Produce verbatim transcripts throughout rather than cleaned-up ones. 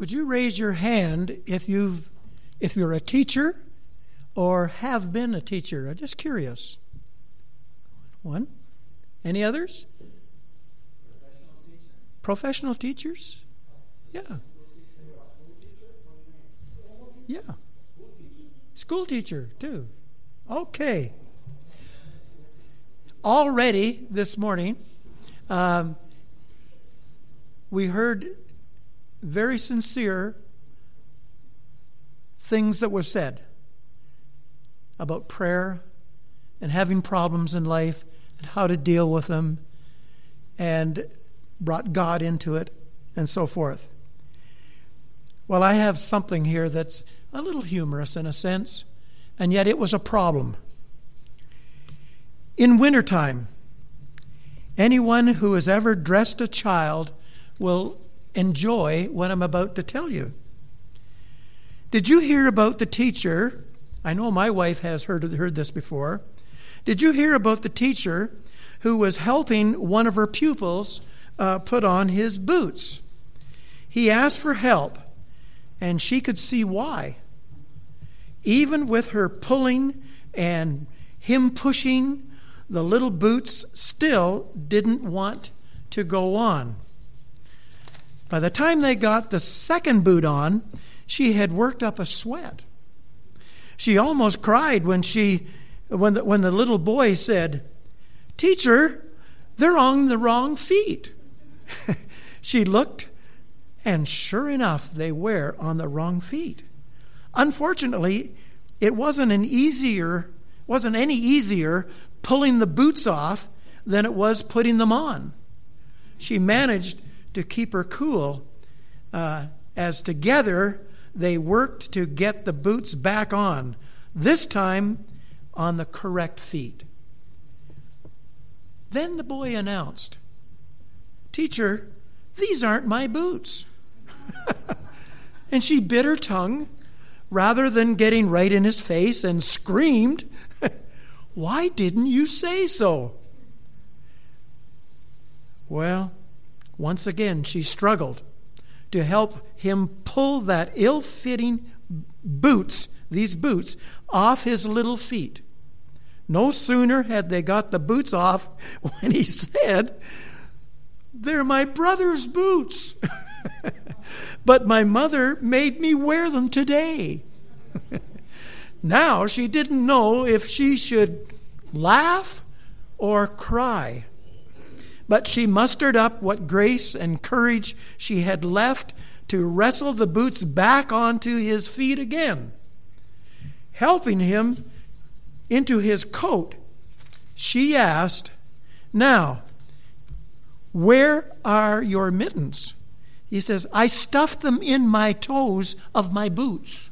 Would you raise your hand if you've if you're a teacher or have been a teacher? I'm just curious. One. Any others? Professional teachers? Yeah. Yeah. School teacher, too. Okay. Already this morning, um, we heard very sincere things that were said about prayer and having problems in life and how to deal with them, and brought God into it and so forth. Well, I have something here that's a little humorous in a sense, and yet it was a problem. In wintertime, anyone who has ever dressed a child will enjoy what I'm about to tell you. Did you hear about the teacher? I know my wife has heard, heard this before. Did you hear about the teacher who was helping one of her pupils uh, put on his boots? He asked for help, and she could see why. Even with her pulling and him pushing, the little boots still didn't want to go on. By the time they got the second boot on, she had worked up a sweat. She almost cried when she, when the, when the little boy said, "Teacher, they're on the wrong feet." She looked, and sure enough, they were on the wrong feet. Unfortunately, it wasn't an easier, wasn't any easier pulling the boots off than it was putting them on. She managed to keep her cool uh, as together they worked to get the boots back on, this time on the correct feet. Then the boy announced, "Teacher, these aren't my boots." And she bit her tongue rather than getting right in his face and screamed, "Why didn't you say so?" Well, once again, she struggled to help him pull that ill-fitting boots, these boots, off his little feet. No sooner had they got the boots off when he said, "They're my brother's boots, but my mother made me wear them today." Now she didn't know if she should laugh or cry. But she mustered up what grace and courage she had left to wrestle the boots back onto his feet again. Helping him into his coat, she asked, "Now, where are your mittens?" He says, "I stuffed them in my toes of my boots."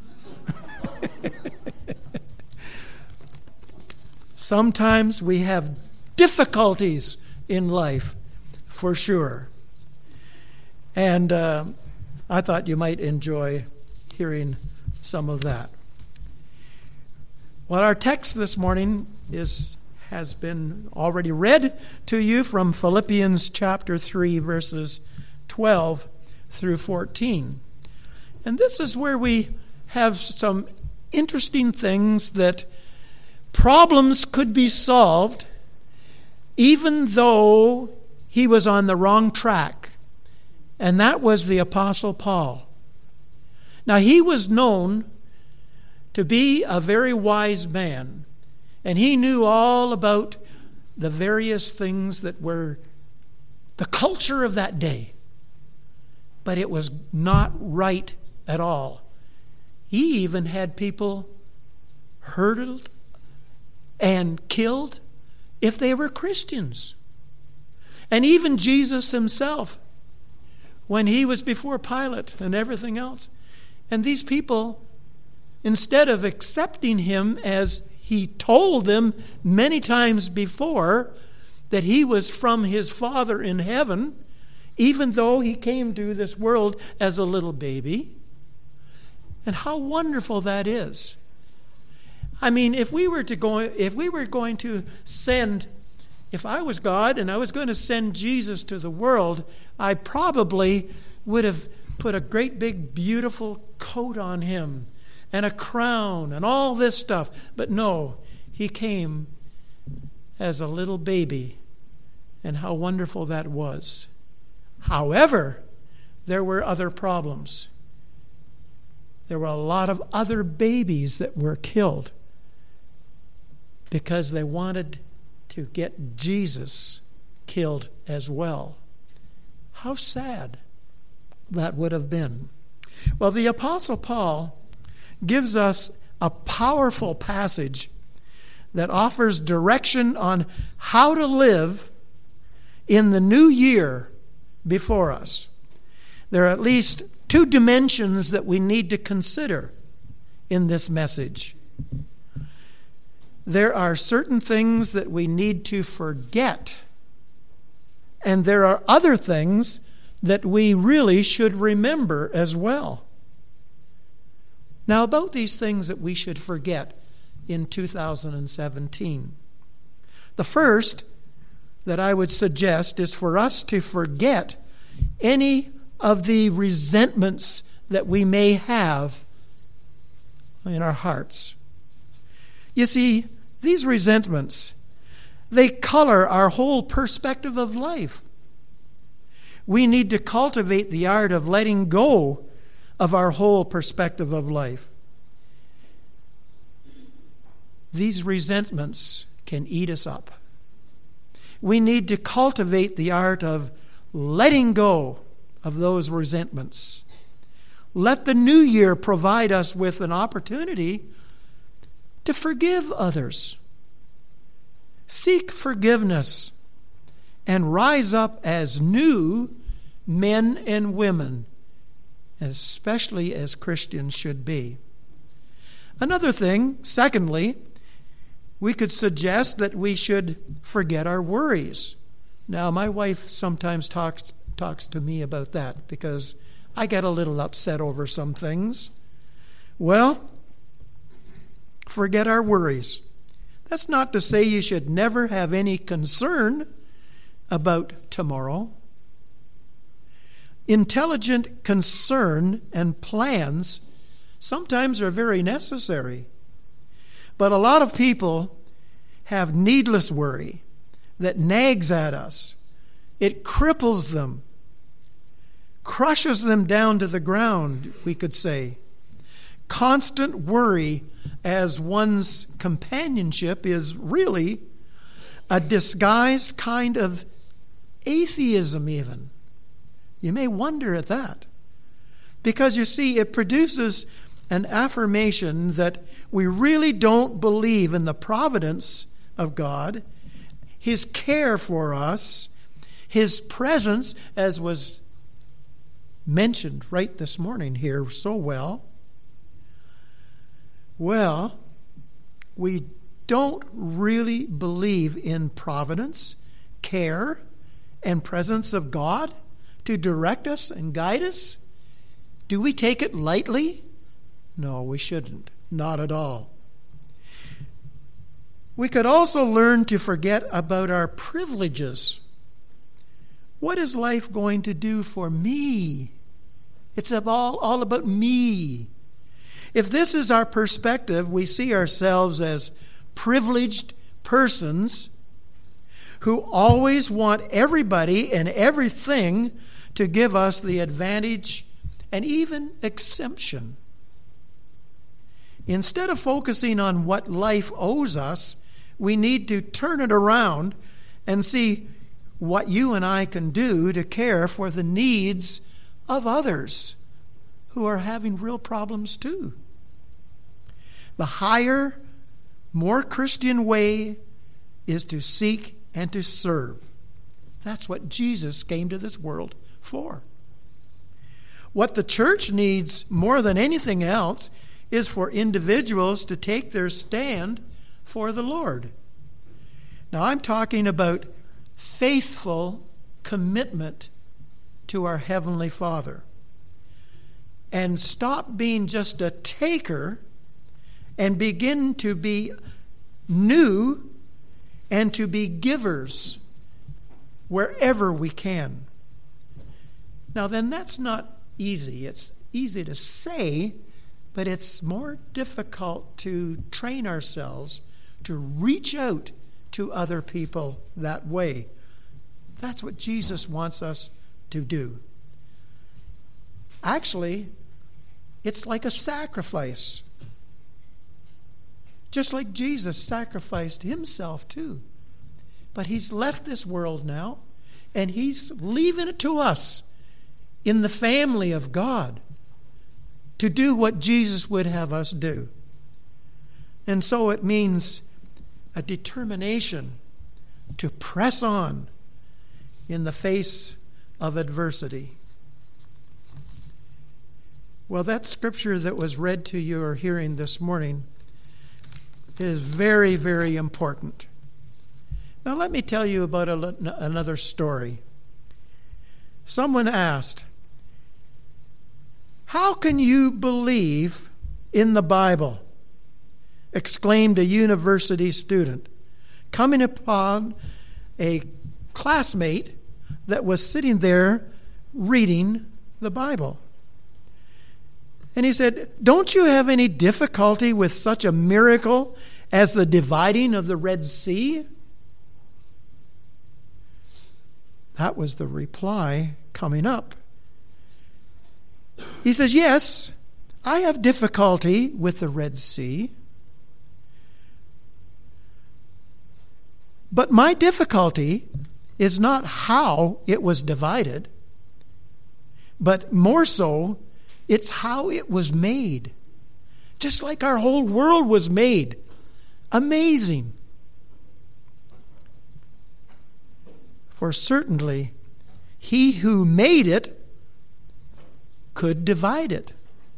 Sometimes we have difficulties in life, for sure. And uh, I thought you might enjoy hearing some of that. Well, our text this morning is has been already read to you from Philippians chapter three, verses twelve through fourteen. And this is where we have some interesting things that problems could be solved even though he was on the wrong track. And that was the Apostle Paul. Now, he was known to be a very wise man, and he knew all about the various things that were the culture of that day. But it was not right at all. He even had people hurtled and killed if they were Christians. And even Jesus himself, when he was before Pilate and everything else, and these people, instead of accepting him as he told them many times before that he was from his Father in heaven, even though he came to this world as a little baby. And how wonderful that is. I mean, if we were to go, if we were going to send, if I was God and I was going to send Jesus to the world, I probably would have put a great big beautiful coat on him and a crown and all this stuff. But no, he came as a little baby, and how wonderful that was. However, there were other problems. There were a lot of other babies that were killed because they wanted to get Jesus killed as well. How sad that would have been. Well, the Apostle Paul gives us a powerful passage that offers direction on how to live in the new year before us. There are at least two dimensions that we need to consider in this message. There are certain things that we need to forget, and there are other things that we really should remember as well. Now, about these things that we should forget in two thousand seventeen. The first that I would suggest is for us to forget any of the resentments that we may have in our hearts. You see, these resentments, they color our whole perspective of life. We need to cultivate the art of letting go of our whole perspective of life. These resentments can eat us up. We need to cultivate the art of letting go of those resentments. Let the new year provide us with an opportunity to forgive others. Seek forgiveness and rise up as new men and women, especially as Christians should be. Another thing, secondly, we could suggest that we should forget our worries. Now, my wife sometimes talks talks to me about that because I get a little upset over some things. Well, forget our worries. That's not to say you should never have any concern about tomorrow. Intelligent concern and plans sometimes are very necessary. But a lot of people have needless worry that nags at us. It cripples them, crushes them down to the ground, we could say. Constant worry as one's companionship is really a disguised kind of atheism even. You may wonder at that. Because you see, it produces an affirmation that we really don't believe in the providence of God, His care for us, His presence, as was mentioned right this morning here so well. Well, we don't really believe in providence, care, and presence of God to direct us and guide us. Do we take it lightly? No, we shouldn't. Not at all. We could also learn to forget about our privileges. What is life going to do for me? It's all, all about me. If this is our perspective, we see ourselves as privileged persons who always want everybody and everything to give us the advantage and even exemption. Instead of focusing on what life owes us, we need to turn it around and see what you and I can do to care for the needs of others who are having real problems too. The higher, more Christian way is to seek and to serve. That's what Jesus came to this world for. What the church needs more than anything else is for individuals to take their stand for the Lord. Now, I'm talking about faithful commitment to our Heavenly Father. And stop being just a taker and begin to be new and to be givers wherever we can. Now then, that's not easy. It's easy to say, but it's more difficult to train ourselves to reach out to other people that way. That's what Jesus wants us to do. Actually, it's like a sacrifice. Just like Jesus sacrificed himself too. But he's left this world now, and he's leaving it to us in the family of God to do what Jesus would have us do. And so it means a determination to press on in the face of adversity. Well, that scripture that was read to you or hearing this morning is very, very important. Now, let me tell you about a, another story. Someone asked, "How can you believe in the Bible?" exclaimed a university student, coming upon a classmate that was sitting there reading the Bible. And he said, "Don't you have any difficulty with such a miracle as the dividing of the Red Sea?" That was the reply coming up. He says, "Yes, I have difficulty with the Red Sea. But my difficulty is not how it was divided, but more so, it's how it was made. Just like our whole world was made. Amazing. For certainly, he who made it could divide it."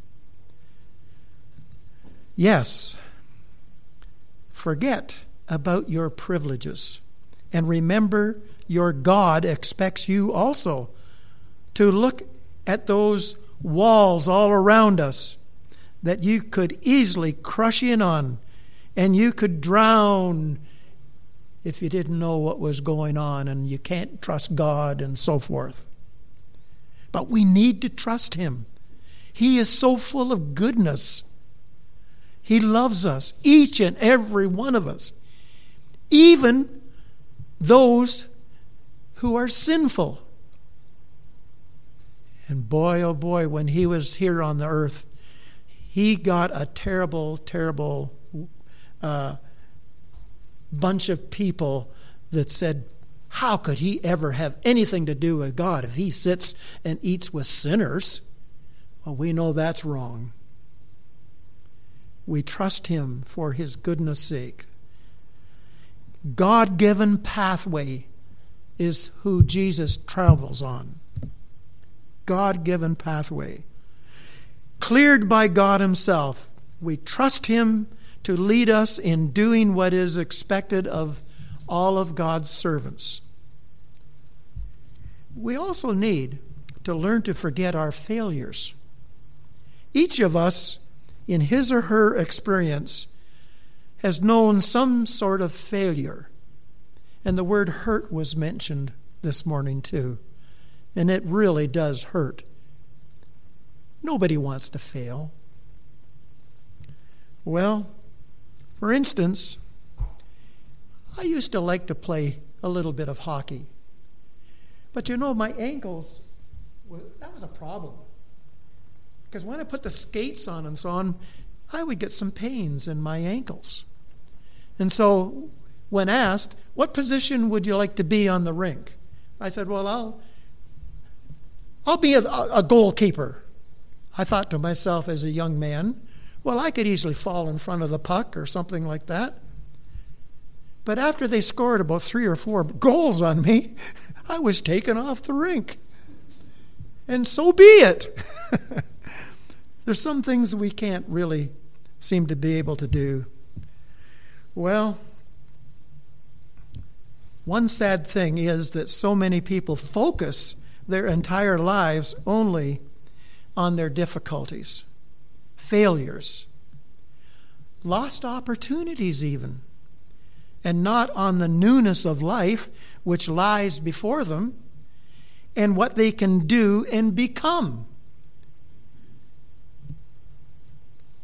Yes, forget about your privileges and remember your God expects you also to look at those walls all around us that you could easily crush in on, and you could drown if you didn't know what was going on, and you can't trust God and so forth. But we need to trust him. He is so full of goodness. He loves us, each and every one of us, even those who are sinful. And boy, oh boy, when he was here on the earth, he got a terrible, terrible uh, bunch of people that said, how could he ever have anything to do with God if he sits and eats with sinners? Well, we know that's wrong. We trust him for his goodness' sake. God-given pathway is who Jesus travels on. God-given pathway. Cleared by God himself. We trust him to lead us in doing what is expected of all of God's servants. We also need to learn to forget our failures. Each of us, in his or her experience, has known some sort of failure. And the word hurt was mentioned this morning too. And it really does hurt. Nobody wants to fail. Well, for instance, I used to like to play a little bit of hockey. But you know, my ankles, that was a problem. Because when I put the skates on and so on, I would get some pains in my ankles. And so when asked, what position would you like to be on the rink? I said, well, I'll I'll be a, a goalkeeper. I thought to myself as a young man, well, I could easily fall in front of the puck or something like that. But after they scored about three or four goals on me, I was taken off the rink. And so be it. There's some things we can't really seem to be able to do. Well, one sad thing is that so many people focus their entire lives only on their difficulties, failures, lost opportunities even, and not on the newness of life which lies before them and what they can do and become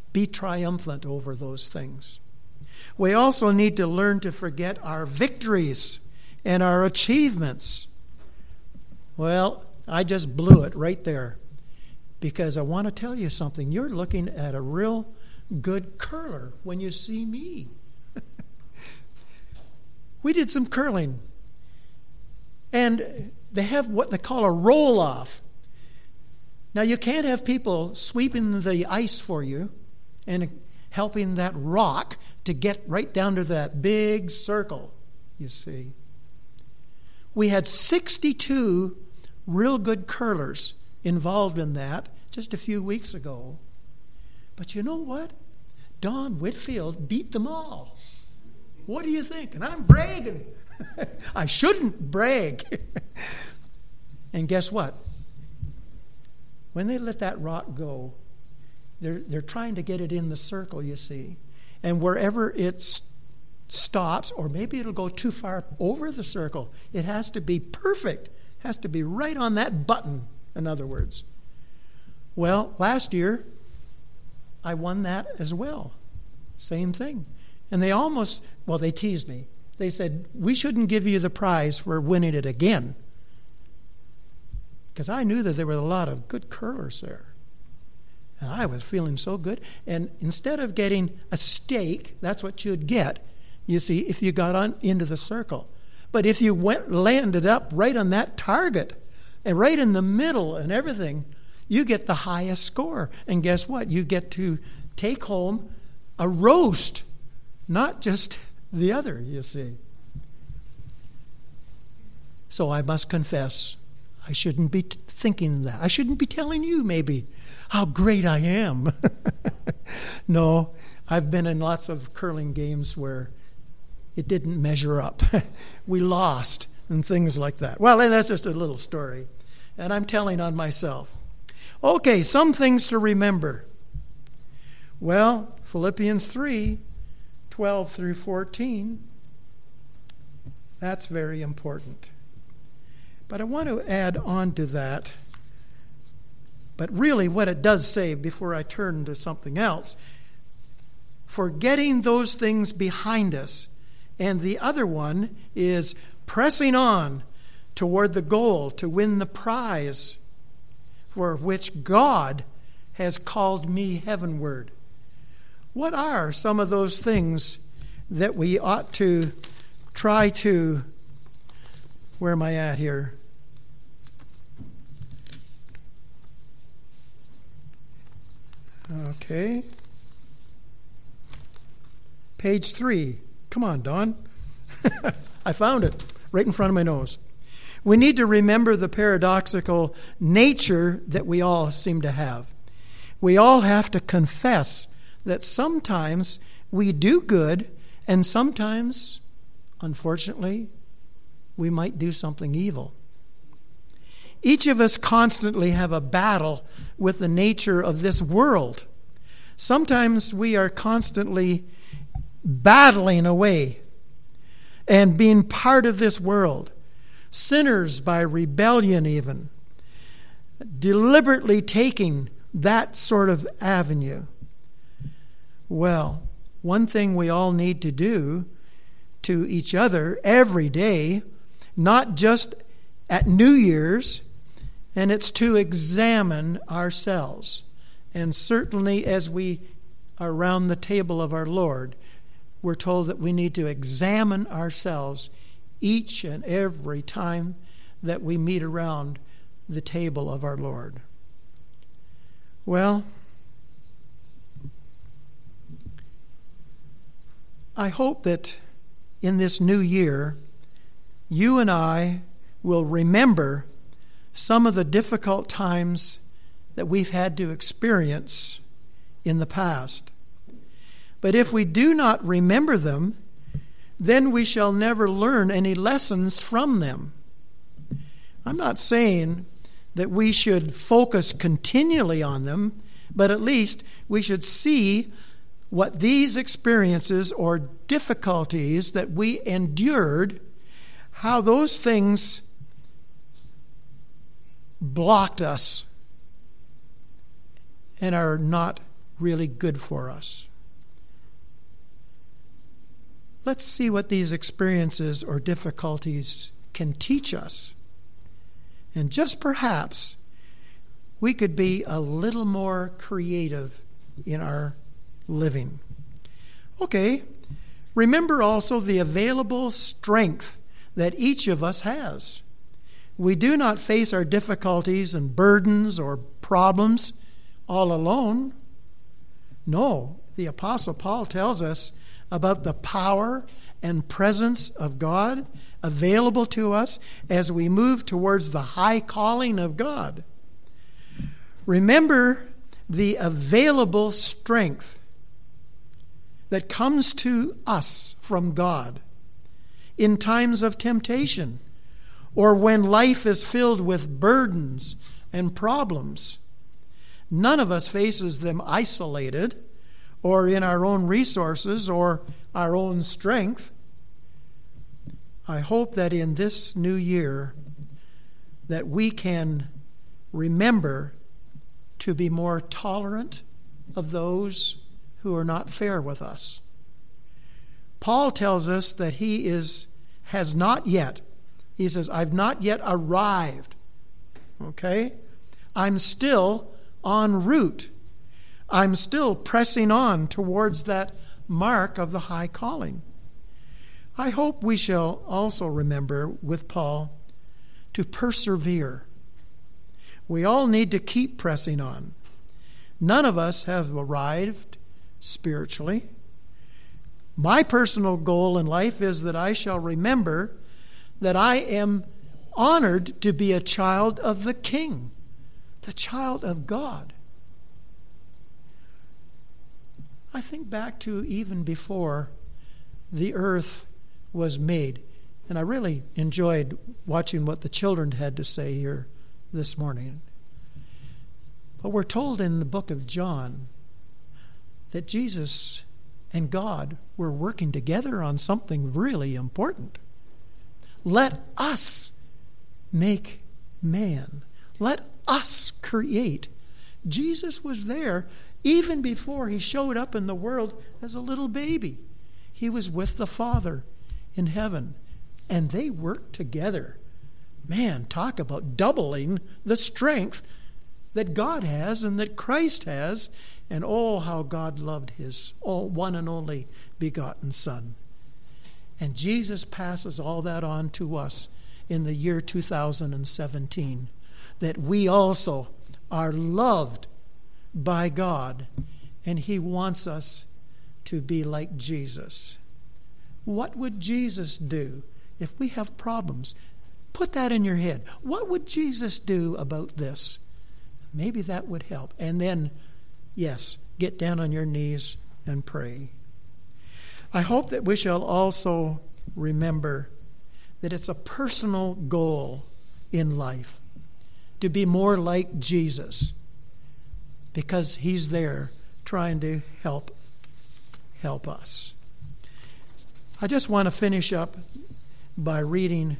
be triumphant over those things. We also need to learn to forget our victories and our achievements. Well, I just blew it right there because I want to tell you something. You're looking at a real good curler when you see me. We did some curling, and they have what they call a roll-off. Now, you can't have people sweeping the ice for you and helping that rock to get right down to that big circle, you see. We had sixty-two real good curlers involved in that just a few weeks ago. But you know what? Don Whitfield beat them all. What do you think? And I'm bragging. I shouldn't brag. And guess what? When they let that rock go, they're they're trying to get it in the circle, you see. And wherever it stops, or maybe it'll go too far over the circle, it has to be perfect. It has to be right on that button, in other words. Well, last year, I won that as well. Same thing. And they almost, well, they teased me. They said, we shouldn't give you the prize for winning it again. Because I knew that there were a lot of good curlers there. And I was feeling so good. And instead of getting a steak, that's what you'd get, you see, if you got on into the circle. But if you went landed up right on that target, and right in the middle and everything, you get the highest score. And guess what? You get to take home a roast, not just the other, you see. So I must confess, I shouldn't be t- thinking that. I shouldn't be telling you, maybe, how great I am. No, I've been in lots of curling games where it didn't measure up. We lost and things like that. Well, and that's just a little story. And I'm telling on myself. Okay, some things to remember. Well, Philippians three, twelve through fourteen, that's very important. But I want to add on to that. But really what it does say, before I turn to something else, forgetting those things behind us. And the other one is pressing on toward the goal to win the prize for which God has called me heavenward. What are some of those things that we ought to try to, where am I at here? Okay. Page three. Come on, Don. I found it right in front of my nose. We need to remember the paradoxical nature that we all seem to have. We all have to confess that sometimes we do good, and sometimes, unfortunately, we might do something evil. Each of us constantly have a battle with the nature of this world. Sometimes we are constantly battling away and being part of this world. Sinners by rebellion even. Deliberately taking that sort of avenue. Well, one thing we all need to do to each other every day, not just at New Year's, and it's to examine ourselves. And certainly as we are around the table of our Lord, we're told that we need to examine ourselves each and every time that we meet around the table of our Lord. Well, I hope that in this new year, you and I will remember some of the difficult times that we've had to experience in the past. But if we do not remember them, then we shall never learn any lessons from them. I'm not saying that we should focus continually on them, but at least we should see what these experiences or difficulties that we endured, how those things blocked us and are not really good for us. Let's see what these experiences or difficulties can teach us. And just perhaps we could be a little more creative in our living. Okay, remember also the available strength that each of us has. We do not face our difficulties and burdens or problems all alone. No, the Apostle Paul tells us about the power and presence of God available to us as we move towards the high calling of God. Remember the available strength that comes to us from God in times of temptation or when life is filled with burdens and problems. None of us faces them isolated or in our own resources or our own strength. I hope that in this new year that we can remember to be more tolerant of those who are not fair with us. Paul tells us that he is has not yet. He says, I've not yet arrived. Okay? I'm still en route. I'm still pressing on towards that mark of the high calling. I hope we shall also remember with Paul to persevere. We all need to keep pressing on. None of us have arrived spiritually. My personal goal in life is that I shall remember that I am honored to be a child of the King, the child of God. I think back to even before the earth was made, and I really enjoyed watching what the children had to say here this morning. But we're told in the book of John that Jesus and God were working together on something really important. Let us make man. Let us create. Jesus was there even before he showed up in the world as a little baby. He was with the Father in heaven, and they worked together. Man, talk about doubling the strength that God has and that Christ has. And oh, how God loved his one and only begotten Son. And Jesus passes all that on to us in the year two thousand seventeen, that we also are loved by God, and he wants us to be like Jesus. What would Jesus do if we have problems? Put that in your head. What would Jesus do about this? Maybe that would help. And then, yes, get down on your knees and pray. I hope that we shall also remember that it's a personal goal in life to be more like Jesus, because he's there trying to help help us. I just want to finish up by reading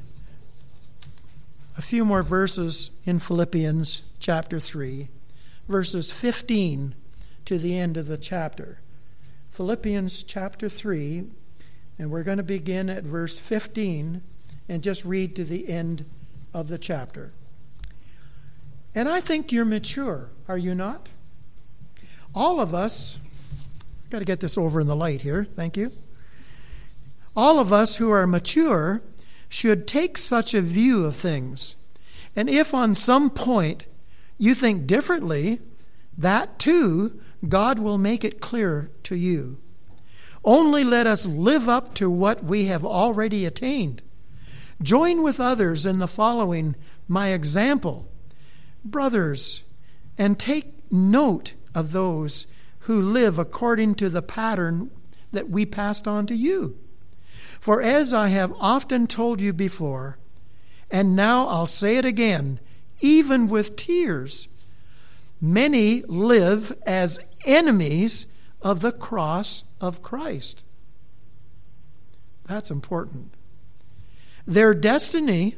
a few more verses in Philippians chapter three, verses fifteen to the end of the chapter. Philippians chapter three, and we're going to begin at verse fifteen and just read to the end of the chapter. And I think you're mature, are you not? All of us, I've got to get this over in the light here, thank you. All of us who are mature should take such a view of things. And if on some point you think differently, that too God will make it clear to you. Only let us live up to what we have already attained. Join with others in the following my example, brothers, and take note of those who live according to the pattern that we passed on to you. For as I have often told you before, and now I'll say it again, even with tears, many live as enemies of the cross of Christ. That's important. Their destiny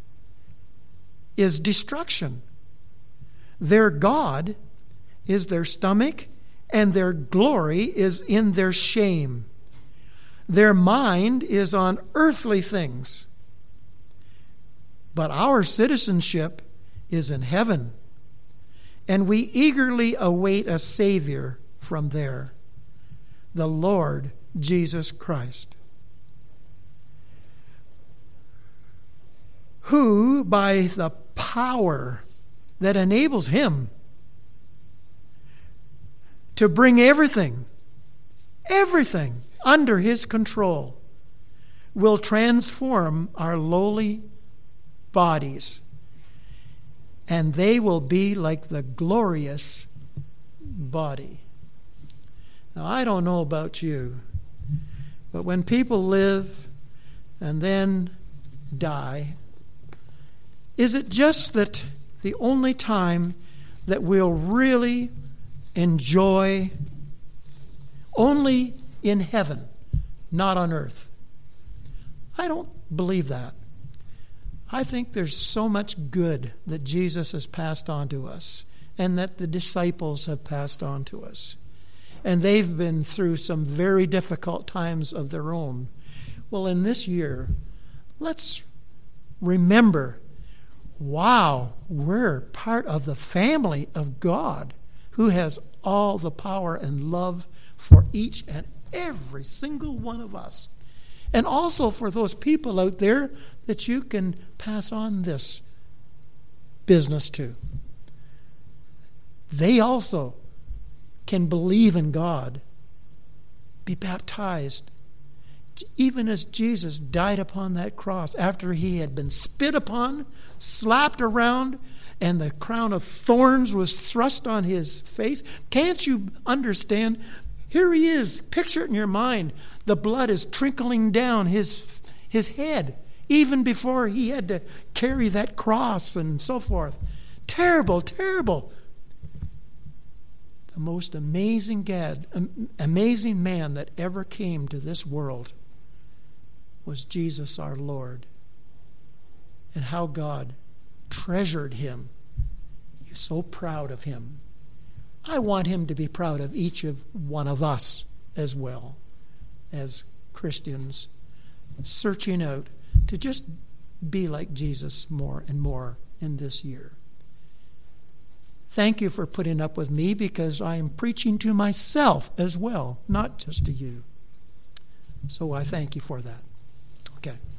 is destruction. Their God is their stomach and their glory is in their shame. Their mind is on earthly things. But our citizenship is in heaven, and we eagerly await a Savior from there, the Lord Jesus Christ, who, by the power that enables him to bring everything, everything under his control, will transform our lowly bodies, and they will be like the glorious body. Now, I don't know about you, but when people live and then die, is it just that the only time that we'll really enjoy only in heaven, not on earth? I don't believe that. I think there's so much good that Jesus has passed on to us and that the disciples have passed on to us. And they've been through some very difficult times of their own. Well, in this year, let's remember, wow, we're part of the family of God who has all the power and love for each and every single one of us. And also for those people out there that you can pass on this business to. They also can believe in God, be baptized, even as Jesus died upon that cross after he had been spit upon, slapped around, and the crown of thorns was thrust on his face. Can't you understand? Here he is. Picture it in your mind. The blood is trickling down his, his head, even before he had to carry that cross and so forth. Terrible, terrible. The most amazing God, amazing man that ever came to this world was Jesus our Lord. And how God treasured him. He was so proud of him. I want him to be proud of each of one of us as well, as Christians, searching out to just be like Jesus more and more in this year. Thank you for putting up with me, because I am preaching to myself as well, not just to you. So I thank you for that. Okay.